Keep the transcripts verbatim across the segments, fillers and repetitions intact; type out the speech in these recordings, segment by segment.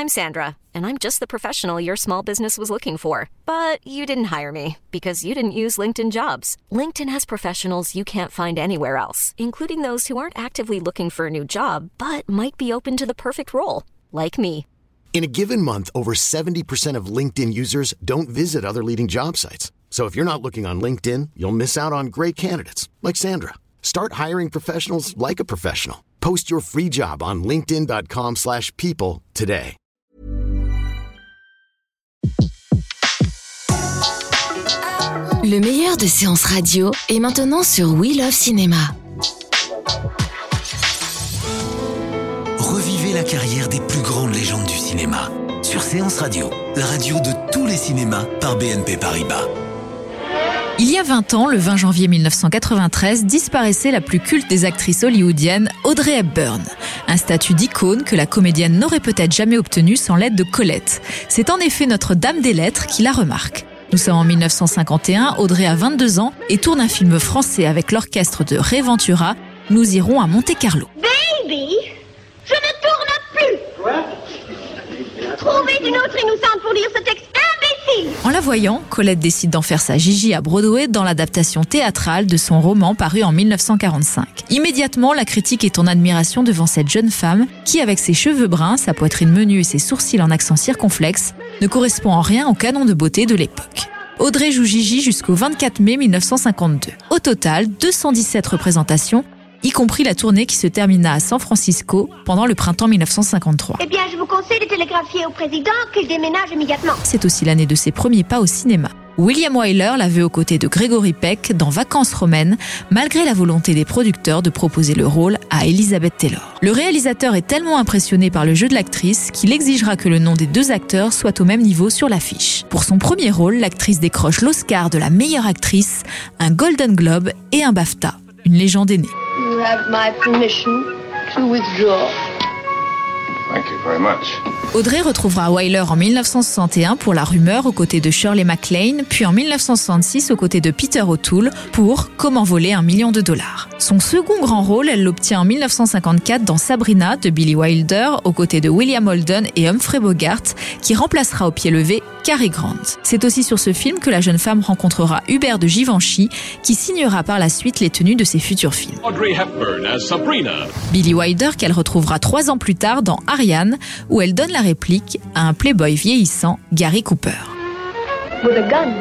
I'm Sandra, and I'm just the professional your small business was looking for. But you didn't hire me because you didn't use LinkedIn Jobs. LinkedIn has professionals you can't find anywhere else, including those who aren't actively looking for a new job, but might be open to the perfect role, like me. In a given month, over seventy percent of LinkedIn users don't visit other leading job sites. So if you're not looking on LinkedIn, you'll miss out on great candidates like Sandra. Start hiring professionals like a professional. Post your free job on linkedin.com slash people today. Le meilleur de séances radio est maintenant sur We Love Cinéma. Revivez la carrière des plus grandes légendes du cinéma sur Séance Radio, la radio de tous les cinémas par B N P Paribas. Il y a vingt ans, le vingt janvier mille neuf cent quatre-vingt-treize, disparaissait la plus culte des actrices hollywoodiennes, Audrey Hepburn. Un statut d'icône que la comédienne n'aurait peut-être jamais obtenu sans l'aide de Colette. C'est en effet notre dame des lettres qui la remarque. Nous sommes en mille neuf cent cinquante et un, Audrey a vingt-deux ans et tourne un film français avec l'orchestre de Ray Ventura. Nous irons à Monte-Carlo. Baby, je ne tourne plus. Quoi? Trouvez une autre innocente pour lire ce texte imbécile. En la voyant, Colette décide d'en faire sa Gigi à Broadway dans l'adaptation théâtrale de son roman paru en mille neuf cent quarante-cinq. Immédiatement, la critique est en admiration devant cette jeune femme qui, avec ses cheveux bruns, sa poitrine menue et ses sourcils en accent circonflexe, ne correspond en rien au canon de beauté de l'époque. Audrey joue Gigi jusqu'au vingt-quatre mai mille neuf cent cinquante-deux. Au total, deux cent dix-sept représentations, y compris la tournée qui se termina à San Francisco pendant le printemps mille neuf cent cinquante-trois. Eh bien, je vous conseille de télégraphier au président qu'il déménage immédiatement. C'est aussi l'année de ses premiers pas au cinéma. William Wyler l'a vu aux côtés de Gregory Peck dans Vacances romaines, malgré la volonté des producteurs de proposer le rôle à Elizabeth Taylor. Le réalisateur est tellement impressionné par le jeu de l'actrice qu'il exigera que le nom des deux acteurs soit au même niveau sur l'affiche. Pour son premier rôle, l'actrice décroche l'Oscar de la meilleure actrice, un Golden Globe et un BAFTA. Une légende est née. You have my permission to withdraw. Thank you very much. Audrey retrouvera Wyler en mille neuf cent soixante et un pour La Rumeur aux côtés de Shirley MacLaine, puis en mille neuf cent soixante-six aux côtés de Peter O'Toole pour Comment voler un million de dollars. Son second grand rôle, elle l'obtient en mille neuf cent cinquante-quatre dans Sabrina de Billy Wilder aux côtés de William Holden et Humphrey Bogart, qui remplacera au pied levé Cary Grant. C'est aussi sur ce film que la jeune femme rencontrera Hubert de Givenchy, qui signera par la suite les tenues de ses futurs films. Audrey Hepburn as Sabrina. Billy Wilder qu'elle retrouvera trois ans plus tard dans Ariane, où elle donne la réplique à un playboy vieillissant, Gary Cooper. With a gun.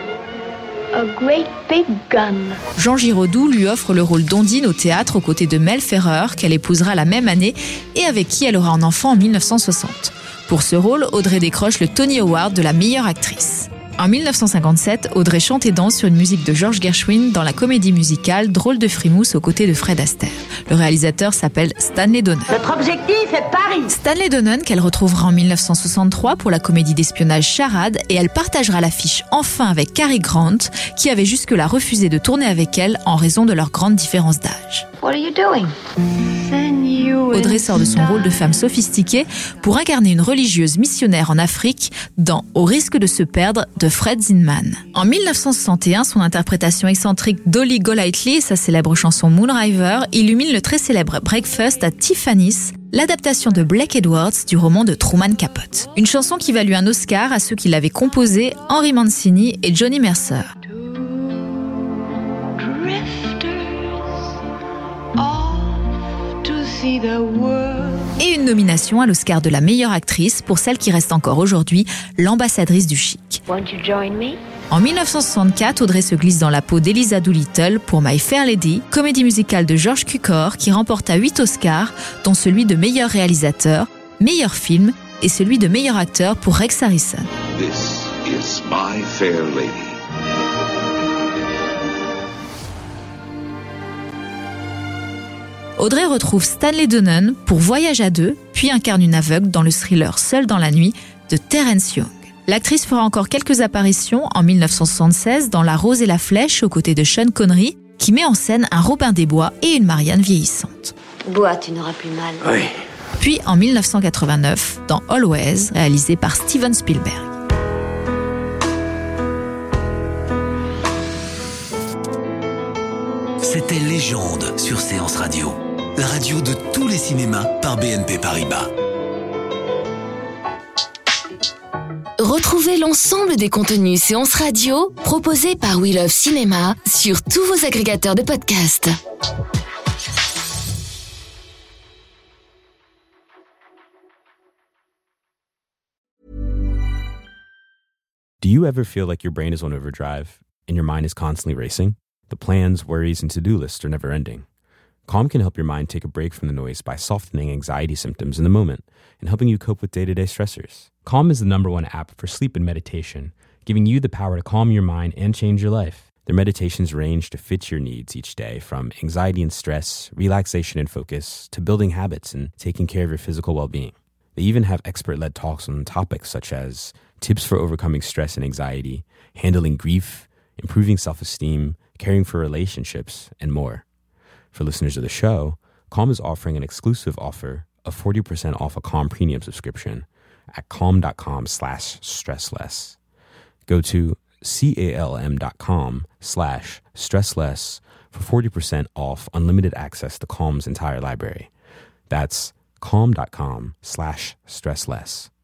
A great big gun. Jean Giraudoux lui offre le rôle d'Ondine au théâtre aux côtés de Mel Ferrer, qu'elle épousera la même année et avec qui elle aura un enfant en mille neuf cent soixante. Pour ce rôle, Audrey décroche le Tony Award de la meilleure actrice. En mille neuf cent cinquante-sept, Audrey chante et danse sur une musique de George Gershwin dans la comédie musicale Drôle de frimousse aux côtés de Fred Astaire. Le réalisateur s'appelle Stanley Donen. Notre objectif est Paris. Stanley Donen qu'elle retrouvera en mille neuf cent soixante-trois pour la comédie d'espionnage Charade, et elle partagera l'affiche enfin avec Cary Grant, qui avait jusque-là refusé de tourner avec elle en raison de leur grande différence d'âge. What are you doing? Audrey sort de son rôle de femme sophistiquée pour incarner une religieuse missionnaire en Afrique dans Au risque de se perdre de Fred Zinman. En mille neuf cent soixante et un, son interprétation excentrique d'Ollie Golightly et sa célèbre chanson Moonriver illuminent le très célèbre Breakfast à Tiffany's, l'adaptation de Blake Edwards du roman de Truman Capote. Une chanson qui valut un Oscar à ceux qui l'avaient composée, Henry Mancini et Johnny Mercer. Et une nomination à l'Oscar de la meilleure actrice pour celle qui reste encore aujourd'hui l'ambassadrice du chic. Won't you join me? En mille neuf cent soixante-quatre, Audrey se glisse dans la peau d'Eliza Doolittle pour My Fair Lady, comédie musicale de George Cukor qui remporta huit Oscars, dont celui de meilleur réalisateur, meilleur film et celui de meilleur acteur pour Rex Harrison. This is My Fair Lady. Audrey retrouve Stanley Donen pour Voyage à deux, puis incarne une aveugle dans le thriller Seul dans la nuit de Terence Young. L'actrice fera encore quelques apparitions en mille neuf cent soixante-seize dans La Rose et la Flèche aux côtés de Sean Connery, qui met en scène un Robin des Bois et une Marianne vieillissante. Bois, tu n'auras plus mal. Oui. Puis en mille neuf cent quatre-vingt-neuf dans Always, réalisé par Steven Spielberg. C'était Légende sur Séance Radio, la radio de tous les cinémas par B N P Paribas. Retrouvez l'ensemble des contenus Séance Radio proposés par We Love Cinéma sur tous vos agrégateurs de podcasts. Do you ever feel like your brain is on overdrive and your mind is constantly racing? The plans, worries, and to-do lists are never ending. Calm can help your mind take a break from the noise by softening anxiety symptoms in the moment and helping you cope with day-to-day stressors. Calm is the number one app for sleep and meditation, giving you the power to calm your mind and change your life. Their meditations range to fit your needs each day, from anxiety and stress, relaxation and focus, to building habits and taking care of your physical well-being. They even have expert-led talks on topics such as tips for overcoming stress and anxiety, handling grief, improving self-esteem, caring for relationships, and more. For listeners of the show, Calm is offering an exclusive offer of forty percent off a Calm premium subscription at calm.com slash stressless. Go to calm.com slash stressless for forty percent off unlimited access to Calm's entire library. That's calm.com slash stressless.